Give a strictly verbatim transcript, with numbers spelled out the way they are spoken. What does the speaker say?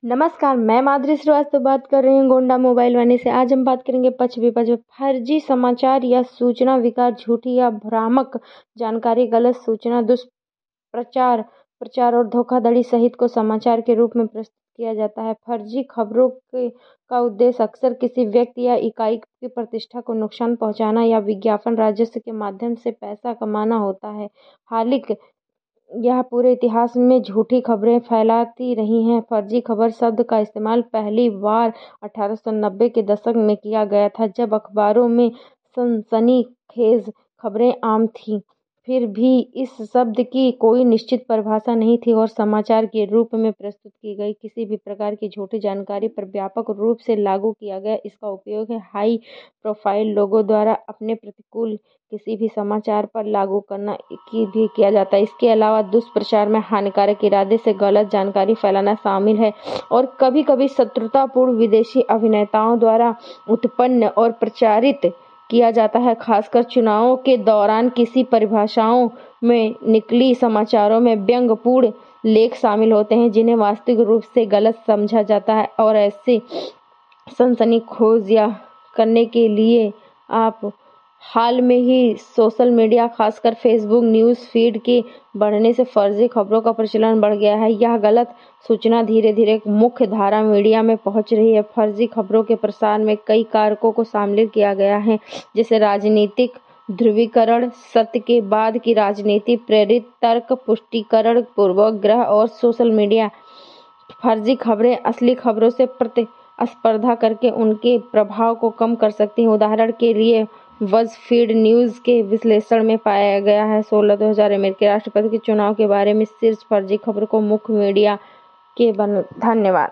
नमस्कार, मैं माधुरी श्रीवास्तव बात कर रही हूँ गोंडा मोबाइल वाणी से। आज हम बात करेंगे पक्ष विपक्ष में फर्जी समाचार या सूचना विकार, झूठी या भ्रामक जानकारी, गलत सूचना, दुष्प्रचार, प्रचार और धोखाधड़ी सहित को समाचार के रूप में प्रस्तुत किया जाता है। फर्जी खबरों के का उद्देश्य अक्सर किसी व्यक्ति या इकाई की प्रतिष्ठा को नुकसान पहुंचाना या विज्ञापन राजस्व के माध्यम से पैसा कमाना होता है। हालांकि यह पूरे इतिहास में झूठी खबरें फैलाती रही हैं। फर्जी खबर शब्द का इस्तेमाल पहली बार अठारह सौ नब्बे के दशक में किया गया था, जब अखबारों में सनसनीखेज खबरें आम थीं। फिर भी इस शब्द की कोई निश्चित परिभाषा नहीं थी और समाचार के रूप में प्रस्तुत की गई किसी भी प्रकार की झूठी जानकारी पर व्यापक रूप से लागू किया गया। इसका उपयोग है हाई प्रोफाइल लोगों द्वारा अपने प्रतिकूल किसी भी समाचार पर लागू करना की भी किया जाता है। इसके अलावा दुष्प्रचार में हानिकारक इरादे से गलत जानकारी फैलाना शामिल है और कभी कभी शत्रुतापूर्ण विदेशी अभिनेताओं द्वारा उत्पन्न और प्रचारित किया जाता है। खासकर चुनावों के दौरान किसी परिभाषाओं में निकली समाचारों में व्यंग्यपूर्ण लेख शामिल होते हैं जिन्हें वास्तविक रूप से गलत समझा जाता है और ऐसे सनसनीखेज या करने के लिए आप हाल में ही सोशल मीडिया, खासकर फेसबुक न्यूज़ फीड के बढ़ने से फर्जी खबरों का प्रचलन बढ़ गया है। यह गलत सूचना धीरे धीरे मुख्य धारा मीडिया में पहुंच रही है। फर्जी खबरों के प्रसार में कई कारकों को शामिल किया गया है, जैसे राजनीतिक ध्रुवीकरण, सत्य के बाद की राजनीति, प्रेरित तर्क, पुष्टिकरण, पूर्वाग्रह और सोशल मीडिया। फर्जी खबरें असली खबरों से प्रतिस्पर्धा करके उनके प्रभाव को कम कर सकती हैं। उदाहरण के लिए बज़फीड न्यूज़ के विश्लेषण में पाया गया है सोलह दो हजार अमेरिकी राष्ट्रपति के चुनाव के बारे में शीर्ष फर्जी खबर को मुख्य मीडिया के बन धन्यवाद।